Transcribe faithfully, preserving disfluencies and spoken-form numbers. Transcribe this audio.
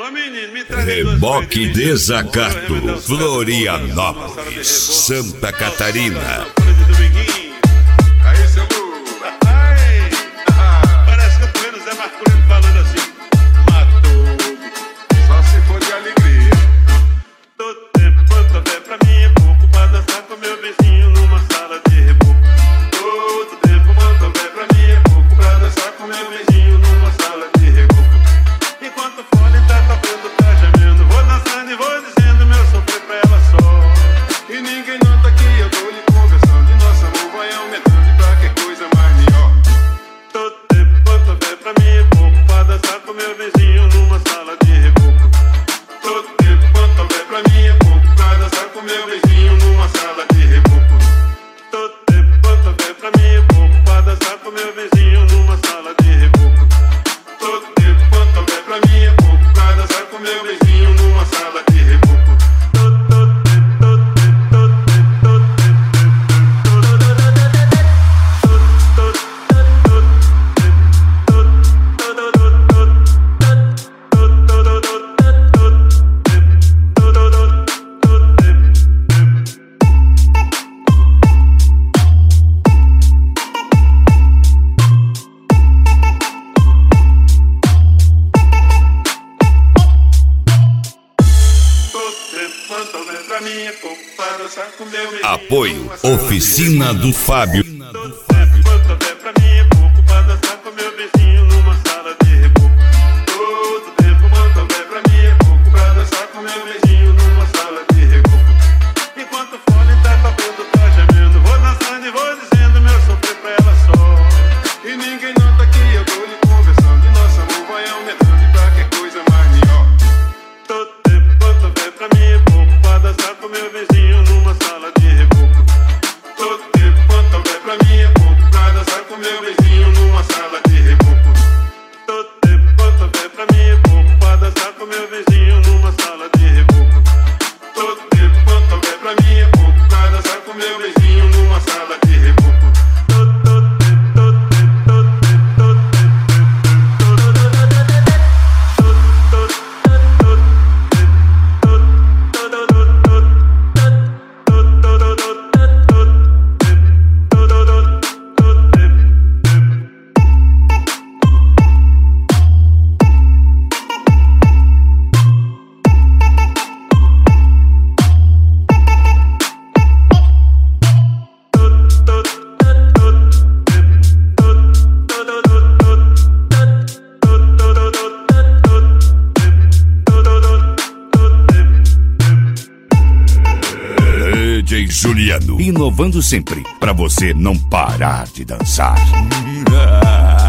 Reboque Desacato, Florianópolis, Santa Catarina. Aí, seu Lu. Parece que eu tô vendo o Zé Marcolino falando assim. Matou, só se for de alegria. Todo tempo quanto houver pra mim é pouco pra dançar com meu vizinho numa sala de reboco. Todo tempo quanto houver pra mim é pouco pra dançar com meu vizinho numa sala de reboco. Enquanto o fone tá tocando, tá gemendo, vou dançando e vou dizendo meu sofrer pra ela só. E ninguém nota que eu tô lhe conversando e nosso amor vai aumentando e qualquer coisa mais melhor. Todo tempo quanto houver pra mim é pouco pra dançar com meu vizinho numa sala de reboco. Todo tempo quanto houver pra mim é pouco pra dançar com meu vizinho numa sala de reboco. Todo tempo quanto houver pra mim é pouco pra dançar com meu vizinho numa sala de reboco. Todo tempo quanto houver pra mim é pouco pra dançar com meu vizinho numa sala de reboco. Apoio Oficina do Fábio. Juliano, inovando sempre, pra você não parar de dançar.